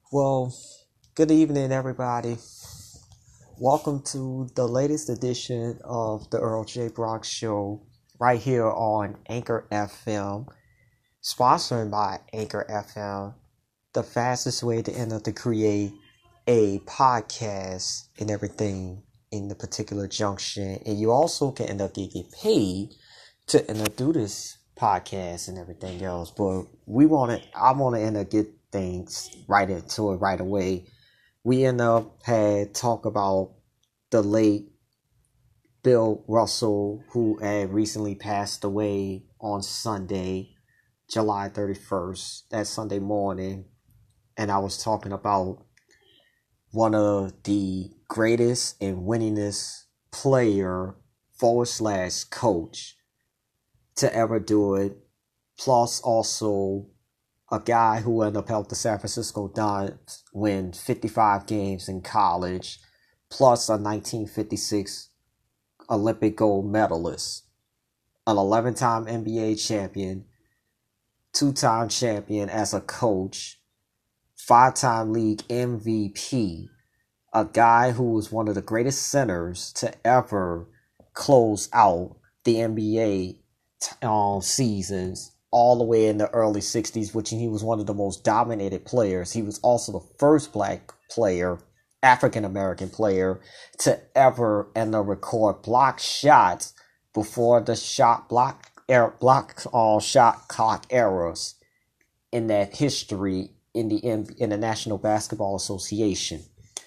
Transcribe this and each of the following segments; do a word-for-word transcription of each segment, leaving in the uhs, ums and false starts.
Well, good evening, everybody. Welcome to the latest edition of the Earl J. Brock Show, right here on Anchor F M, sponsored by Anchor F M, the fastest way to enter to create a podcast and everything in the particular junction. And you also can end up getting paid to enter through this podcast and everything else. But we want to, I want to end up get things right into it right away. We end up had talk about the late Bill Russell, who had recently passed away on Sunday, July thirty-first, that Sunday morning. And I was talking about one of the greatest and winningest player forward slash coach to ever do it. Plus also a guy who ended up helped the San Francisco Giants win fifty-five games in college, plus a nineteen fifty-six Olympic gold medalist, an eleven-time N B A champion, two-time champion as a coach, five-time league M V P, a guy who was one of the greatest centers to ever close out the N B A um, seasons all the way in the early sixties, which he was one of the most dominated players. He was also the first black player, African-American player, to ever enter record block shots before the shot block air block uh, shot clock eras in that history in the in the National Basketball Association.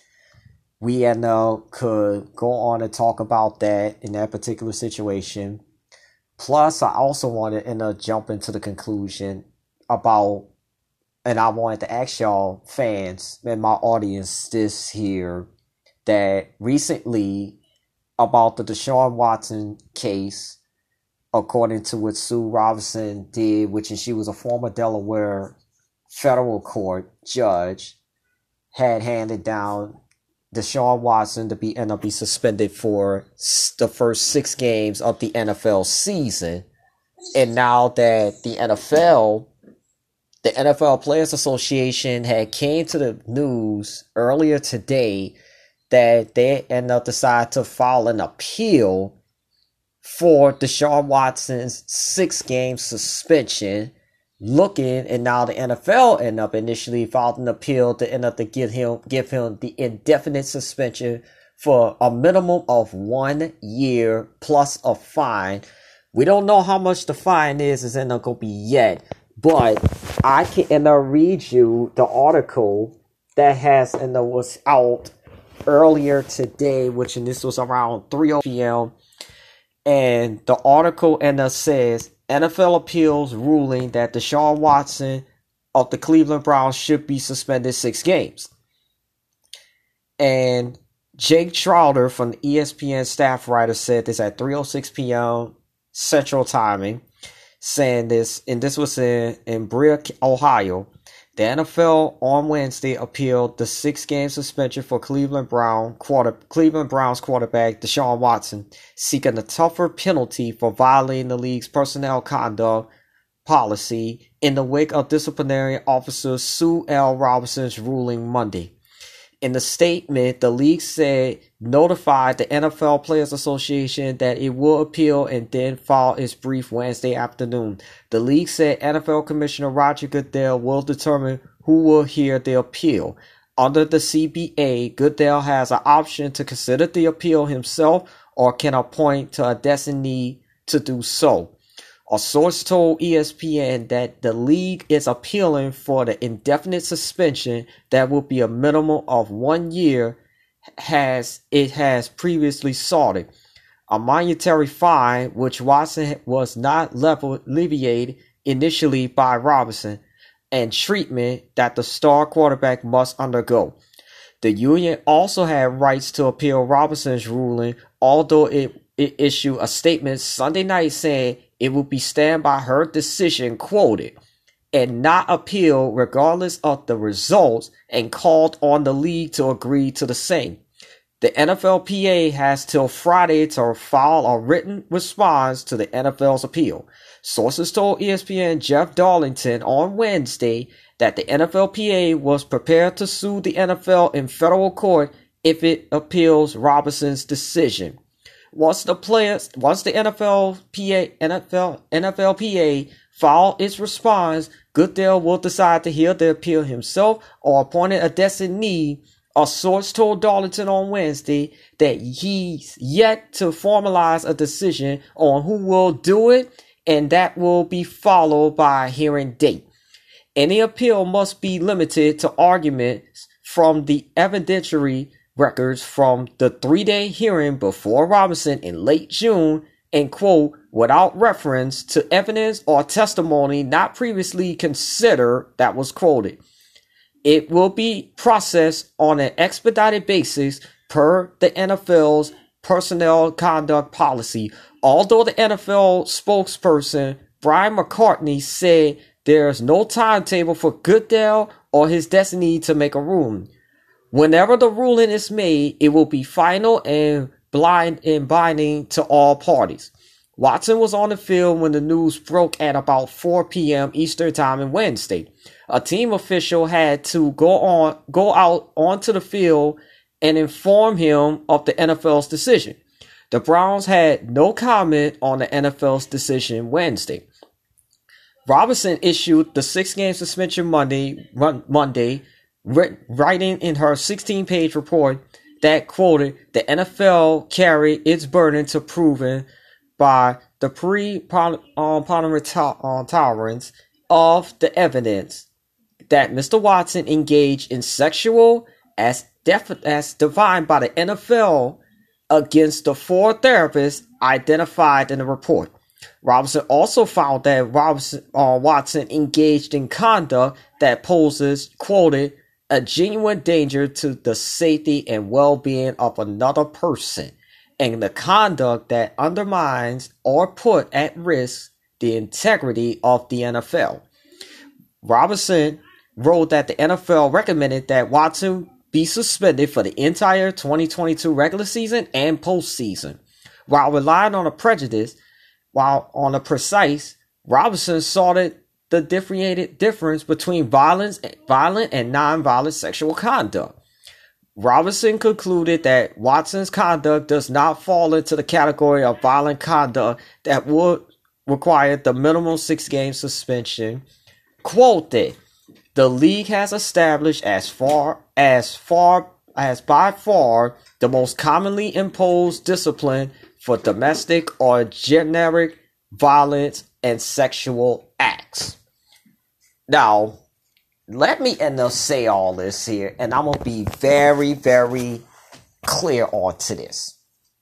We and uh, could go on and talk about that in that particular situation. Plus, I also wanted to uh, jump into the conclusion about, and I wanted to ask y'all fans and my audience this here, that recently about the Deshaun Watson case, according to what Sue Robinson did, which is she was a former Delaware federal court judge, had handed down Deshaun Watson to be end up be suspended for the first six games of the N F L season. And now that the N F L, the N F L Players Association had came to the news earlier today that they end up decide to file an appeal for Deshaun Watson's six game suspension. Looking, and now the N F L end up initially filed an appeal to end up to give him give him the indefinite suspension for a minimum of one year plus a fine. We don't know how much the fine is is end up gonna be yet, but I can and I'll read you the article that has and that was out earlier today, which and this was around three p.m. and the article and it says N F L appeals ruling that Deshaun Watson of the Cleveland Browns should be suspended six games. And Jake Trouter from the E S P N staff writer said this at three oh six p.m. Central Timing, saying this, and this was in, in Berea, Ohio. The N F L on Wednesday appealed the six-game suspension for Cleveland Brown quarter Cleveland Browns quarterback Deshaun Watson, seeking a tougher penalty for violating the league's personnel conduct policy in the wake of disciplinary officer Sue L. Robinson's ruling Monday. In the statement, the league said notified the N F L Players Association that it will appeal and then file its brief Wednesday afternoon. The league said N F L Commissioner Roger Goodell will determine who will hear the appeal. Under the C B A, Goodell has an option to consider the appeal himself or can appoint to a designee to do so. A source told E S P N that the league is appealing for the indefinite suspension that will be a minimum of one year has it has previously sought it. A monetary fine, which Watson was not level, alleviated initially by Robinson, and treatment that the star quarterback must undergo. The union also had rights to appeal Robinson's ruling, although it, it issued a statement Sunday night saying it will be stand by her decision, quoted, and not appeal regardless of the results, and called on the league to agree to the same. The N F L P A has till Friday to file a written response to the N F L's appeal. Sources told E S P N Jeff Darlington on Wednesday that the N F L P A was prepared to sue the N F L in federal court if it appeals Robinson's decision. Once the players, once the N F L P A, N F L, N F L P A file its response, Goodell will decide to hear the appeal himself or appoint a designee. A source told Darlington on Wednesday that he's yet to formalize a decision on who will do it, and that will be followed by a hearing date. Any appeal must be limited to arguments from the evidentiary records from the three-day hearing before Robinson in late June, and quote, without reference to evidence or testimony not previously considered, that was quoted. It will be processed on an expedited basis per the N F L's personnel conduct policy, although the N F L spokesperson Brian McCartney said there's no timetable for Goodell or his designee to make a ruling. Whenever the ruling is made, it will be final and blind and binding to all parties. Watson was on the field when the news broke at about four p.m. Eastern Time on Wednesday. A team official had to go on, go out onto the field and inform him of the N F L's decision. The Browns had no comment on the N F L's decision Wednesday. Robinson issued the six-game suspension Monday, Monday, writing in her sixteen-page report that quoted, the N F L carried its burden to proven by the preponderance of the evidence that Mister Watson engaged in sexual as def- as defined by the N F L against the four therapists identified in the report. Robinson also found that Robinson, uh, Watson engaged in conduct that poses, quoted, a genuine danger to the safety and well-being of another person, and the conduct that undermines or put at risk the integrity of the N F L. Robinson wrote that the N F L recommended that Watson be suspended for the entire twenty twenty-two regular season and postseason. While relying on a prejudice, while on a precise, Robinson sought the differentiated difference between violence, violent and non-violent sexual conduct. Robinson concluded that Watson's conduct does not fall into the category of violent conduct that would require the minimum six-game suspension. Quoted, the league has established as far as far as by far the most commonly imposed discipline for domestic or generic violence and sexual acts. Now, let me end up say all this here, and I'm going to be very, very clear onto this.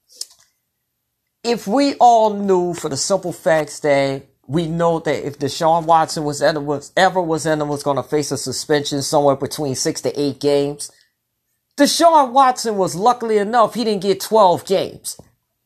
If we all knew for the simple facts that we know that if Deshaun Watson was ever was, ever was, ever was going to face a suspension somewhere between six to eight games, Deshaun Watson was luckily enough, he didn't get twelve games.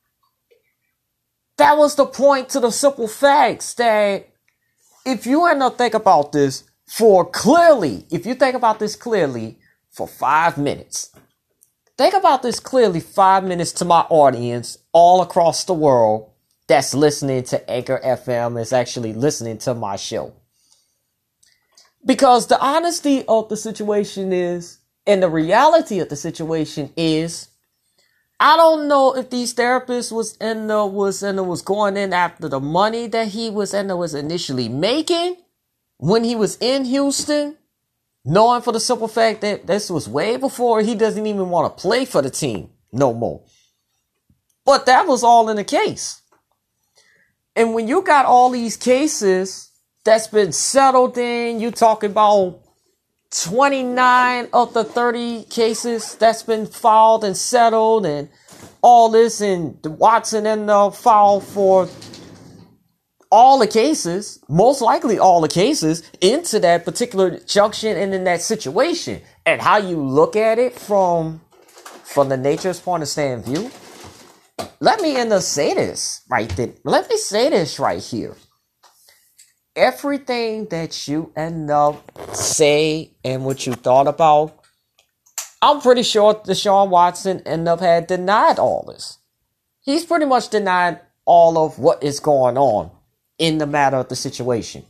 That was the point to the simple facts that if you end up think about this for clearly, if you think about this clearly for five minutes, think about this clearly five minutes to my audience all across the world that's listening to Anchor F M, is actually listening to my show. Because the honesty of the situation is, and the reality of the situation is, I don't know if these therapists was in the was in the, was going in after the money that he was in the, was initially making when he was in Houston, knowing for the simple fact that this was way before he doesn't even want to play for the team no more. But that was all in the case. And when you got all these cases that's been settled in, you talking about twenty-nine of the thirty cases that's been filed and settled and all this, and Watson and the file for all the cases, most likely all the cases, into that particular junction and in that situation. And how you look at it from, from the nature's point of stand view, let me end up say this right then. Let me say this right here. Everything that you end up say and what you thought about, I'm pretty sure Deshaun Watson end up had denied all this. He's pretty much denied all of what is going on in the matter of the situation.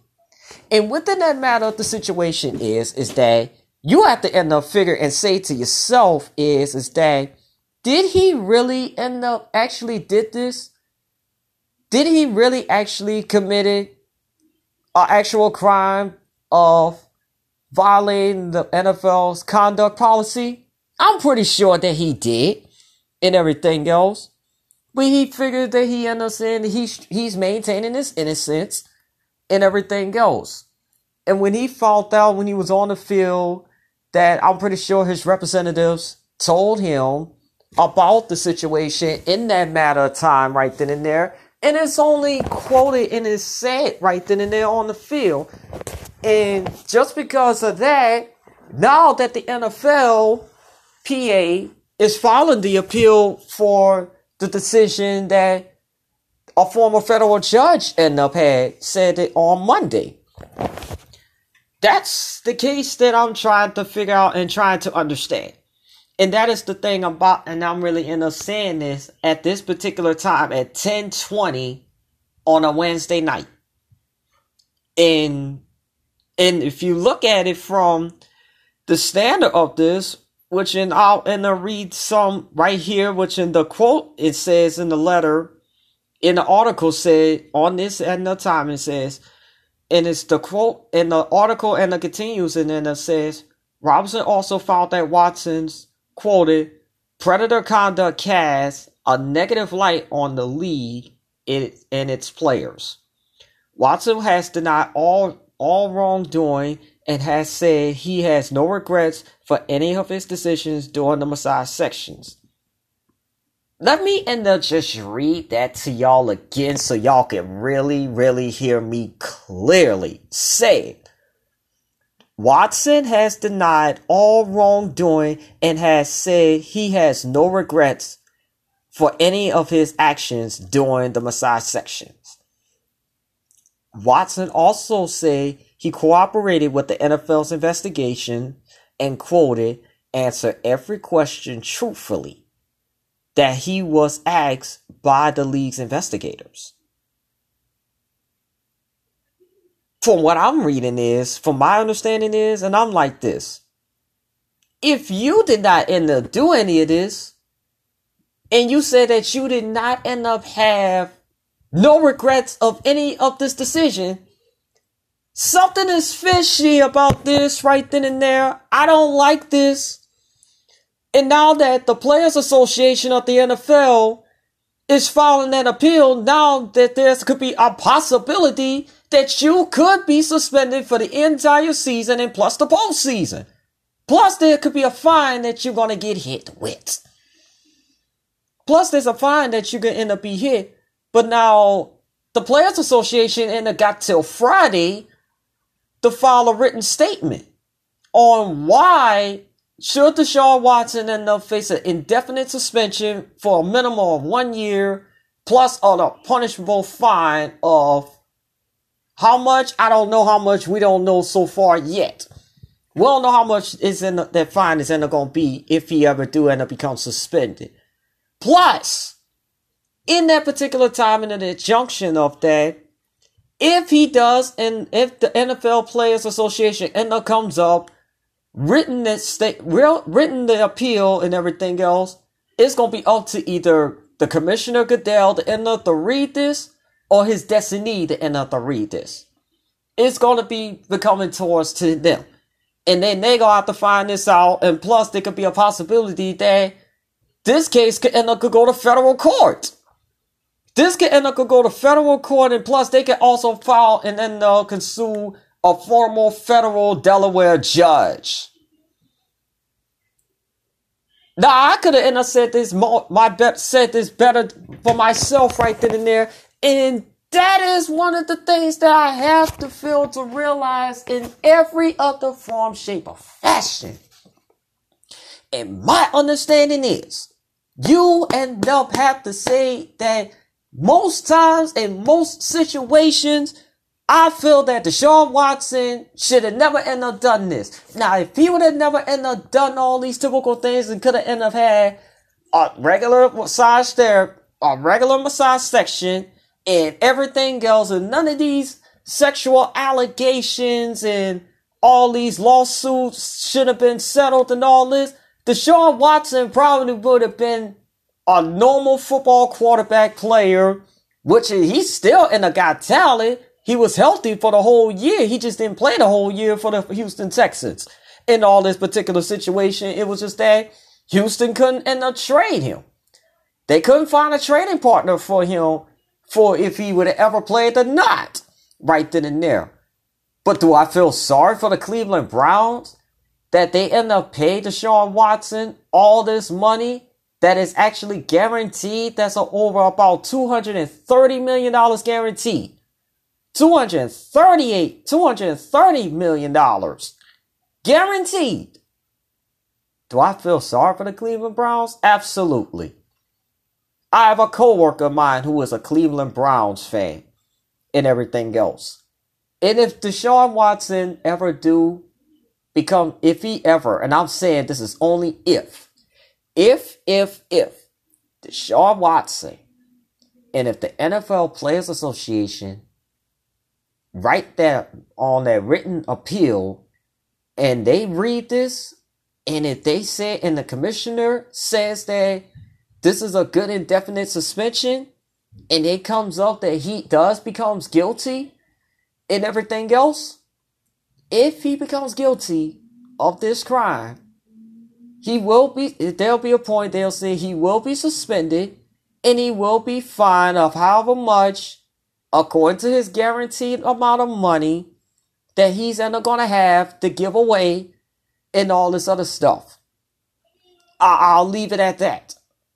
And within that matter of the situation is, is that you have to end up figure and say to yourself is, is that did he really end up actually did this? Did he really actually committed an actual crime of violating the N F L's conduct policy? I'm pretty sure that he did and everything else. But he figured that he ended up saying that he's, he's maintaining his innocence and everything else. And when he found out when he was on the field that I'm pretty sure his representatives told him about the situation in that matter of time right then and there. And it's only quoted and it's said right then and there on the field. And just because of that, now that the N F L P A is filing the appeal for the decision that a former federal judge ended up had said it on Monday. That's the case that I'm trying to figure out and trying to understand. And that is the thing about, and I'm really end up saying this at this particular time at ten twenty on a Wednesday night. And, and if you look at it from the standard of this, which in I'll and I read some right here, which in the quote it says in the letter, in the article said on this at the time it says, and it's the quote in the article and it continues and then it says, Robinson also found that Watson's quoted predator conduct casts a negative light on the league and its players. Watson has denied all all wrongdoing and has said he has no regrets for any of his decisions during the massage sections. Let me end up just read that to y'all again so y'all can really, really hear me clearly say it. Watson has denied all wrongdoing and has said he has no regrets for any of his actions during the massage sections. Watson also said he cooperated with the N F L's investigation and quoted, answered every question truthfully that he was asked by the league's investigators. From what I'm reading is, from my understanding is, and I'm like this. If you did not end up doing any of this, and you said that you did not end up have no regrets of any of this decision, something is fishy about this right then and there. I don't like this. And now that the Players Association of the N F L is filing an appeal, now that there could be a possibility that you could be suspended for the entire season and plus the postseason. Plus there could be a fine that you're going to get hit with. Plus there's a fine that you can end up be hit. But now the Players Association ended up got till Friday to file a written statement on why should Deshaun Watson end up face an indefinite suspension for a minimum of one year plus on a punishable fine of how much? I don't know how much. We don't know so far yet. We don't know how much is in the, that fine is end up going to be if he ever do end up become suspended. Plus, in that particular time in the injunction of that, if he does, and if the N F L Players Association end up comes up, written that state, real, written the appeal and everything else, it's going to be up to either the Commissioner Goodell to end up to read this or his designee to end up to read this. It's going to be becoming towards to them. And then they're going to have to find this out. And plus, there could be a possibility that this case could end up could go to federal court. This could end up could go to federal court. And plus, they could also file and then uh, can sue a former federal Delaware judge. Now, I could have ended up said this more, my bet said this better for myself right then and there. And that is one of the things that I have to feel to realize in every other form, shape, or fashion. And my understanding is, you end up have to say that most times in most situations, I feel that Deshaun Watson should have never ended up done this. Now, if he would have never ended up done all these typical things and could have ended up had a regular massage therapy, a regular massage section, and everything else, and none of these sexual allegations and all these lawsuits should have been settled and all this, Deshaun Watson probably would have been a normal football quarterback player, which he's still in the got talent. He was healthy for the whole year. He just didn't play the whole year for the Houston Texans. In all this particular situation, it was just that Houston couldn't end up trade him. They couldn't find a trading partner for him for if he would have ever played or not right then and there. But do I feel sorry for the Cleveland Browns that they end up paying Deshaun Watson all this money that is actually guaranteed? That's a, over about two hundred thirty million dollars guaranteed. two hundred thirty-eight, two hundred thirty million dollars guaranteed. Do I feel sorry for the Cleveland Browns? Absolutely. I have a coworker of mine who is a Cleveland Browns fan and everything else. And if Deshaun Watson ever do become, if he ever, and I'm saying this is only if, if, if, if Deshaun Watson and if the N F L Players Association write that on their written appeal and they read this, and if they say, and the commissioner says that this is a good indefinite suspension, and it comes up that he does becomes guilty and everything else, if he becomes guilty of this crime, he will be, there'll be a point they'll say he will be suspended and he will be fined of however much, according to his guaranteed amount of money that he's going to have to give away and all this other stuff. I- I'll leave it at that.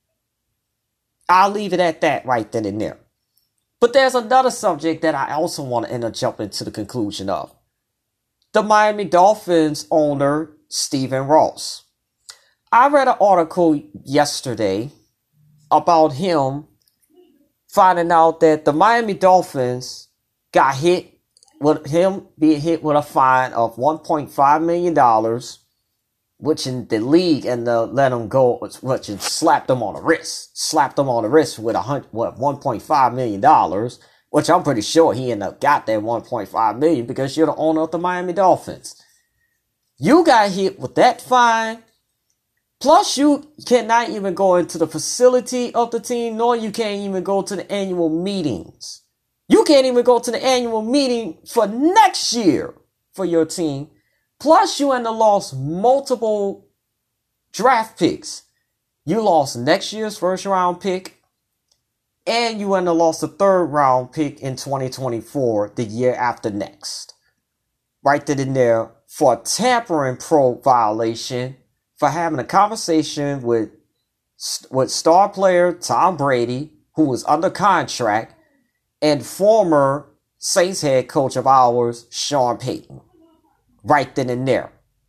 I'll leave it at that right then and there. But there's another subject that I also want to end up jumping to the conclusion of. The Miami Dolphins owner, Stephen Ross. I read an article yesterday about him finding out that the Miami Dolphins got hit with him being hit with a fine of one point five million dollars, which in the league and the let him go, which slapped him on the wrist, slapped him on the wrist with a hundred, what, one point five million dollars, which I'm pretty sure he ended up got that one point five million because you're the owner of the Miami Dolphins. You got hit with that fine. Plus, you cannot even go into the facility of the team, nor you can't even go to the annual meetings. You can't even go to the annual meeting for next year for your team. Plus, you end up lost multiple draft picks. You lost next year's first round pick, and you end up lost a third round pick in twenty twenty-four, the year after next. Right then and there for a tampering probe violation for having a conversation with, with star player Tom Brady, who was under contract, and former Saints head coach of ours, Sean Payton. Right then and there.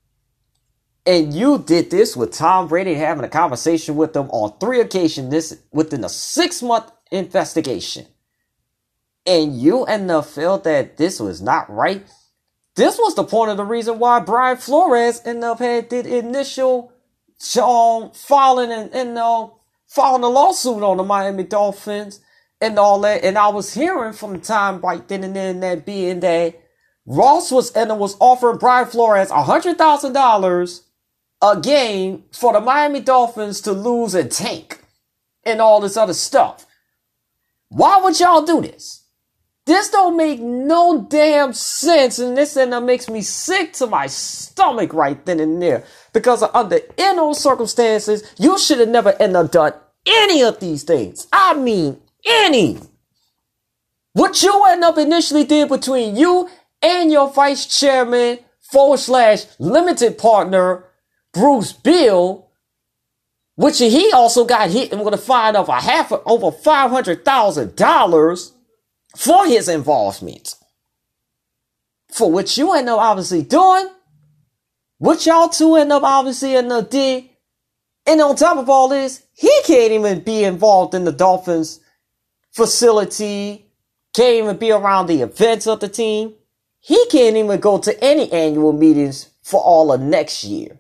And you did this with Tom Brady, having a conversation with him on three occasions this within a six-month investigation. And you and the felt that this was not right. This was the point of the reason why Brian Flores ended up had did initial um, filing and, and uh, filing a lawsuit on the Miami Dolphins and all that. And I was hearing from the time right then and then that being that Ross was and was offering Brian Flores a hundred thousand dollars a game for the Miami Dolphins to lose and tank and all this other stuff. Why would y'all do this? This don't make no damn sense, and this and that makes me sick to my stomach right then and there. Because under in those circumstances, you should have never ended up done any of these things. I mean, any. What you end up initially did between you and your vice chairman forward slash limited partner, Bruce Beal, which he also got hit with a fine of a half over five hundred thousand dollars for his involvement. For what you end up obviously doing, what y'all two end up obviously end up did, and on top of all this, he can't even be involved in the Dolphins facility, can't even be around the events of the team. He can't even go to any annual meetings for all of next year.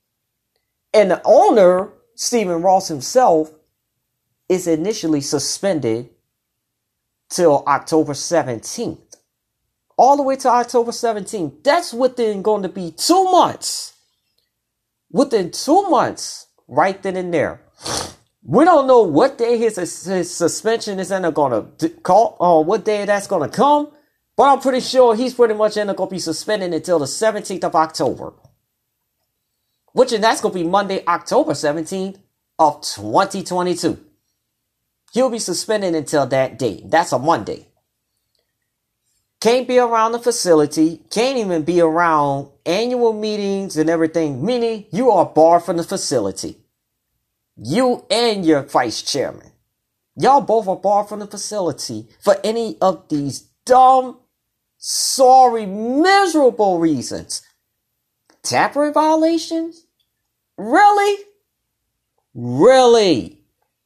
And the owner, Stephen Ross himself, is initially suspended till October seventeenth all the way to October seventeenth. That's within going to be two months. Within two months, right then and there. We don't know what day his, his suspension is going to call, or what day that's going to come, but I'm pretty sure he's pretty much going to be suspended until the seventeenth of October. Which, and that's going to be Monday, October seventeenth of twenty twenty-two. He'll be suspended until that date. That's a Monday. Can't be around the facility. Can't even be around annual meetings and everything. Meaning, you are barred from the facility. You and your vice chairman. Y'all both are barred from the facility for any of these dumb, sorry, miserable reasons. Tampering violations? Really? Really?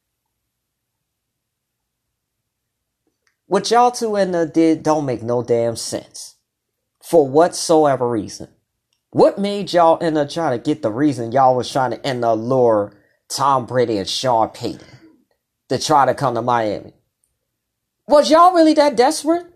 What y'all two in there did don't make no damn sense. For whatsoever reason. What made y'all end up trying to get the reason y'all was trying to end up lure Tom Brady and Sean Payton to try to come to Miami? Was y'all really that desperate?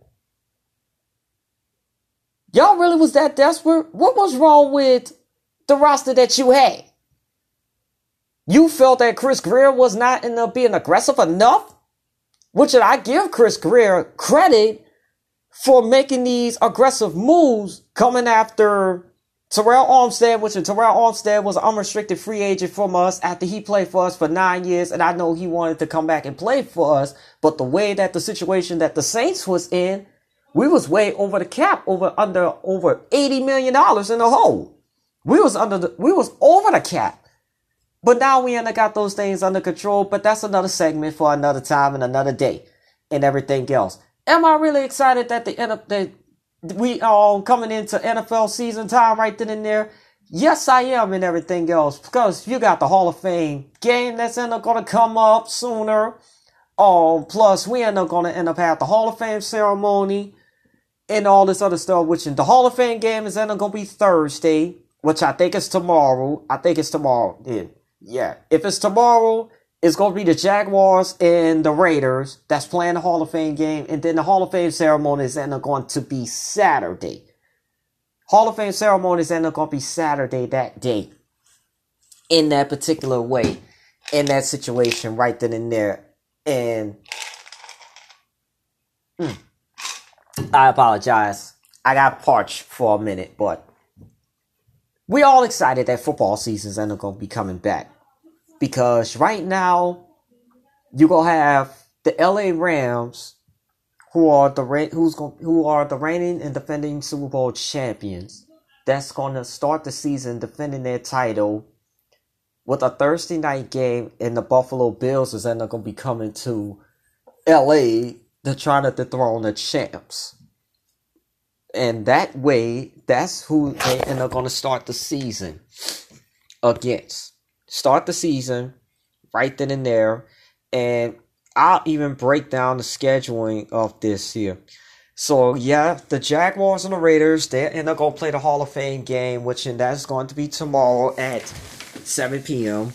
Y'all really was that desperate? What was wrong with the roster that you had? You felt that Chris Greer was not end up being aggressive enough? Which I give Chris Greer credit for making these aggressive moves coming after Terrell Armstead, which Terrell Armstead was an unrestricted free agent from us after he played for us for nine years. And I know he wanted to come back and play for us. But the way that the situation that the Saints was in, we was way over the cap, over under over eighty million dollars in the hole. We was under the, we was over the cap. But now we ain't got those things under control. But that's another segment for another time and another day and everything else. Am I really excited that the end of the we are coming into N F L season time right then and there? Yes, I am, and everything else, because you got the Hall of Fame game that's end up going to come up sooner. Um, plus, we end up going to end up have the Hall of Fame ceremony and all this other stuff. Which in the Hall of Fame game is end up going to be Thursday, which I think is tomorrow. I think it's tomorrow. Yeah, yeah. If it's tomorrow, it's going to be the Jaguars and the Raiders that's playing the Hall of Fame game. And then the Hall of Fame ceremony is end up going to be Saturday. Hall of Fame ceremony is end up going to be Saturday that day. In that particular way. In that situation right then and there. And mm, I apologize. I got parched for a minute. But we all excited that football season's end up going to be coming back. Because right now, you're going to have the L A Rams, who are the who's going, who are the reigning and defending Super Bowl champions. That's going to start the season defending their title with a Thursday night game, and the Buffalo Bills is then going to be coming to L A to try to dethrone the champs. And that way, that's who they end up going to start the season against. Start the season right then and there. And I'll even break down the scheduling of this here. So, yeah, the Jaguars and the Raiders, they're going to play the Hall of Fame game, which and that's going to be tomorrow at seven p.m.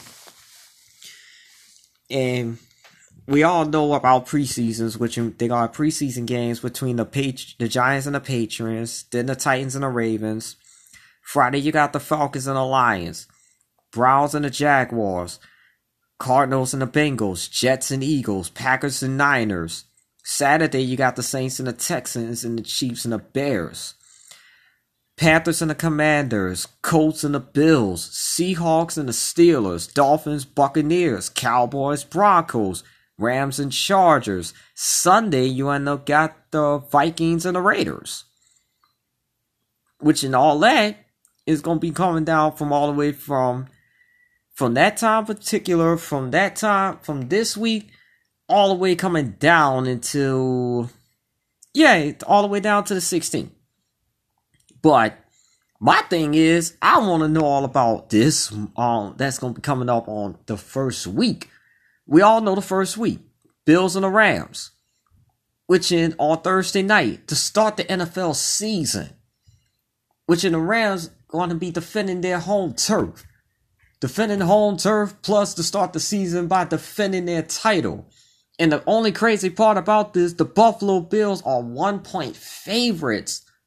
And we all know about preseasons, which they got preseason games between the Patri- the Giants and the Patriots, then the Titans and the Ravens. Friday, you got the Falcons and the Lions. Browns and the Jaguars, Cardinals and the Bengals, Jets and Eagles, Packers and Niners. Saturday, you got the Saints and the Texans and the Chiefs and the Bears. Panthers and the Commanders, Colts and the Bills, Seahawks and the Steelers, Dolphins, Buccaneers, Cowboys, Broncos, Rams and Chargers. Sunday, you end up got the Vikings and the Raiders. Which in all that is going to be coming down from all the way from From that time particular, from that time, from this week, all the way coming down into, yeah, all the way down to the sixteenth. But my thing is, I want to know all about this. Um, that's going to be coming up on the first week. We all know the first week. Bills and the Rams. Which in on Thursday night to start the N F L season. Which in the Rams going to be defending their home turf. Defending home turf, plus to start the season by defending their title. And the only crazy part about this, the Buffalo Bills are one-point favorites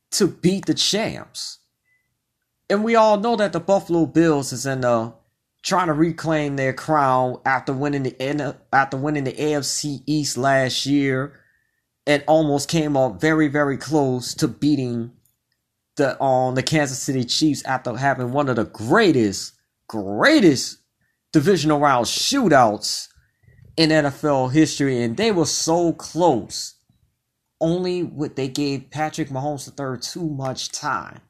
to beat the champs. And we all know that the Buffalo Bills is in the trying to reclaim their crown after winning the after winning the A F C East last year, and almost came up very very close to beating the um the Kansas City Chiefs after having one of the greatest greatest divisional round shootouts in N F L history, and they were so close. Only what they gave Patrick Mahomes the third too much time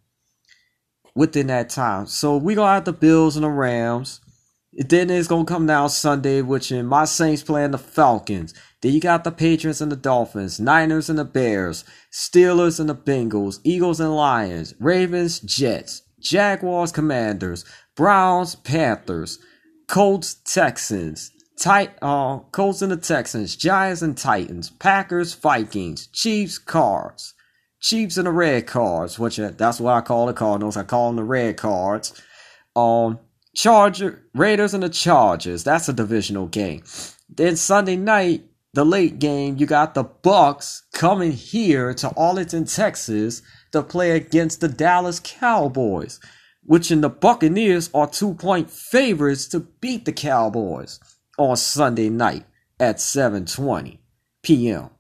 within that time. So we gonna have the Bills and the Rams. Then it's gonna come down Sunday, which in my Saints playing the Falcons. Then you got the Patriots and the Dolphins, Niners and the Bears, Steelers and the Bengals, Eagles and Lions, Ravens, Jets, Jaguars, Commanders, Browns, Panthers, Colts, Texans, Tit- uh, Colts and the Texans, Giants and Titans, Packers, Vikings, Chiefs, Cards, Chiefs and the Red Cards, which uh, that's what I call the Cardinals. I call them the Red Cards. Um, Charger Raiders and the Chargers. That's a divisional game. Then Sunday night, the late game, you got the Bucks coming here to Arlington, Texas, to play against the Dallas Cowboys, which in the Buccaneers are two-point favorites to beat the Cowboys on Sunday night at seven twenty p.m.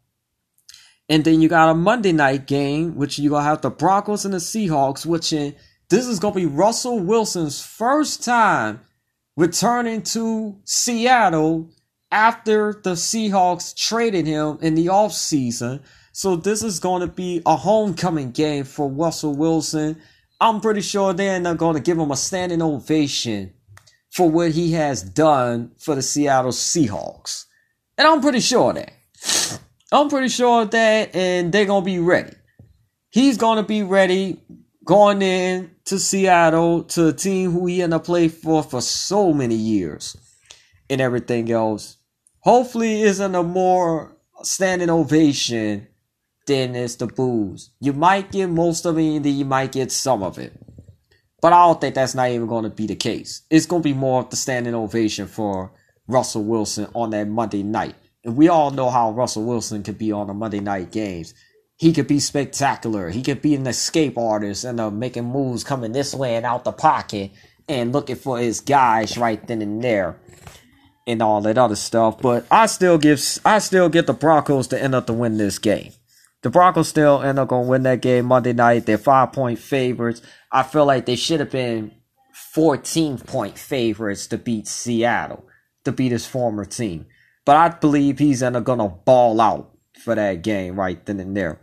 And then you got a Monday night game, which you're going to have the Broncos and the Seahawks, which in, this is going to be Russell Wilson's first time returning to Seattle after the Seahawks traded him in the offseason. So this is going to be a homecoming game for Russell Wilson. I'm pretty sure they're not going to give him a standing ovation for what he has done for the Seattle Seahawks. And I'm pretty sure of that. I'm pretty sure of that, and they're going to be ready. He's going to be ready going in to Seattle, to a team who he ended up playing for for so many years and everything else. Hopefully isn't a more standing ovation than it's the boos. You might get most of it, and then you might get some of it. But I don't think that's not even going to be the case. It's going to be more of the standing ovation for Russell Wilson on that Monday night. And we all know how Russell Wilson could be on the Monday night games. He could be spectacular. He could be an escape artist and uh, making moves coming this way and out the pocket and looking for his guys right then and there and all that other stuff. But I still give I still get the Broncos to end up to win this game. The Broncos still end up going to win that game Monday night. They're five-point favorites. I feel like they should have been fourteen-point favorites to beat Seattle, to beat his former team. But I believe he's end up going to ball out for that game right then and there.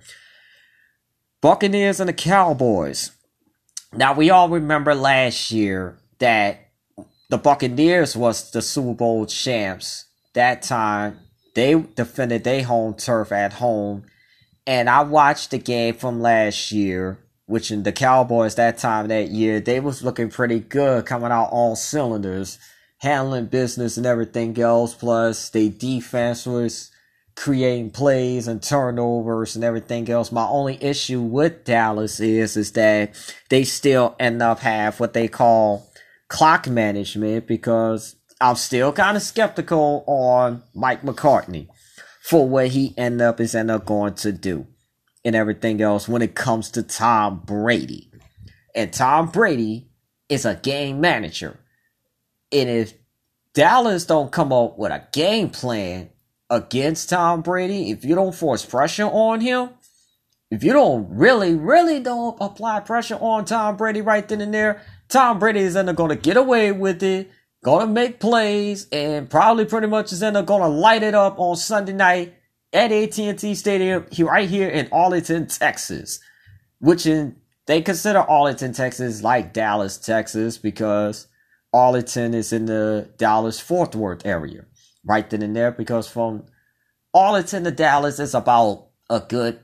Buccaneers and the Cowboys. Now, we all remember last year that the Buccaneers was the Super Bowl champs. That time, they defended their home turf at home. And I watched the game from last year, which in the Cowboys that time that year, they was looking pretty good, coming out all cylinders, handling business and everything else. Plus, their defense was creating plays and turnovers and everything else. My only issue with Dallas is, is that they still end up have what they call clock management, because I'm still kind of skeptical on Mike McCartney for what he end up is end up going to do and everything else when it comes to Tom Brady. And Tom Brady is a game manager. And if Dallas don't come up with a game plan against Tom Brady, if you don't force pressure on him, if you don't really, really don't apply pressure on Tom Brady right then and there, Tom Brady is then going to get away with it, going to make plays, and probably pretty much is then going to light it up on Sunday night at A T and T Stadium here, right here in Arlington, Texas. Which in, they consider Arlington, Texas like Dallas, Texas, because Arlington is in the Dallas-Fort Worth area. Right then and there, because from Arlington to Dallas is about a good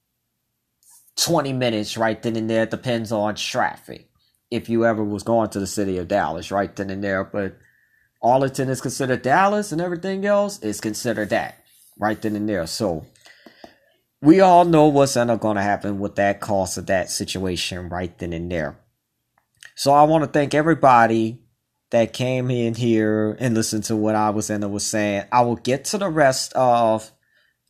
twenty minutes right then and there. Depends on traffic. If you ever was going to the city of Dallas right then and there. But Arlington is considered Dallas, and everything else is considered that right then and there. So we all know what's going to happen with that cost of that situation right then and there. So I want to thank everybody that came in here and listened to what I was in and was saying. I will get to the rest of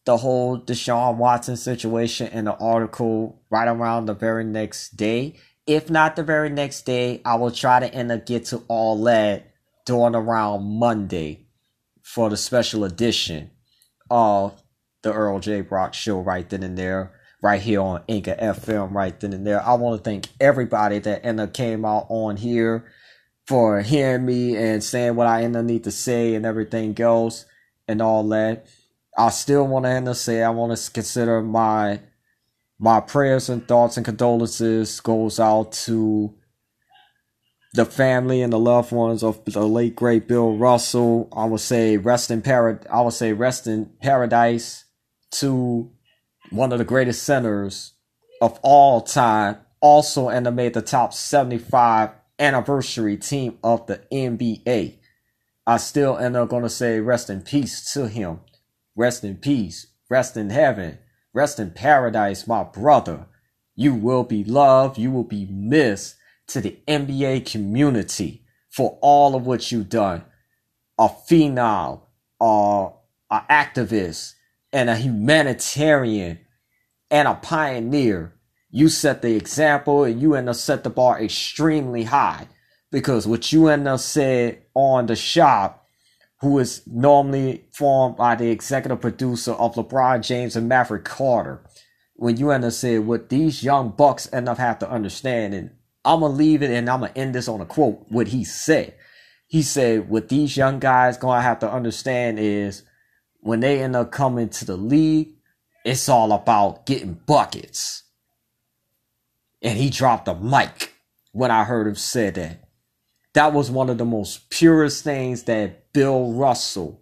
the whole Deshaun Watson situation in the article right around the very next day. If not the very next day, I will try to end up get to all that during around Monday for the special edition of the Earl J. Brock Show right then and there, right here on Anchor F M right then and there. I want to thank everybody that ended up came out on here for hearing me and saying what I end up need to say and everything else and all that. I still want to end up say I want to consider my my prayers and thoughts and condolences goes out to the family and the loved ones of the late great Bill Russell. I would say rest in parad I would say rest in paradise to one of the greatest centers of all time. Also, and made the top seventy-five anniversary team of the N B A. I still end up going to say rest in peace to him. Rest in peace. Rest in heaven. Rest in paradise, my brother. You will be loved. You will be missed to the N B A community for all of what you've done. A phenom, uh, an activist, and a humanitarian, and a pioneer. You set the example, and you end up set the bar extremely high. Because what you end up said on The Shop, who is normally formed by the executive producer of LeBron James and Maverick Carter, when you end up said what these young bucks end up have to understand, and I'm going to leave it and I'm going to end this on a quote, what he said. He said, what these young guys going to have to understand is when they end up coming to the league, it's all about getting buckets. And he dropped a mic when I heard him say that. That was one of the most purest things that Bill Russell,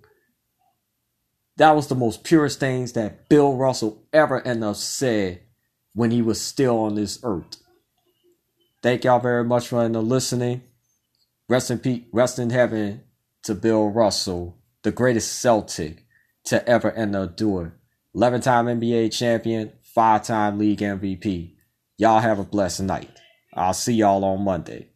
that was the most purest things that Bill Russell ever ended up said when he was still on this earth. Thank y'all very much for listening. Rest in peace, rest in heaven to Bill Russell, the greatest Celtic to ever end up do it. eleven-time N B A champion, five-time league M V P. Y'all have a blessed night. I'll see y'all on Monday.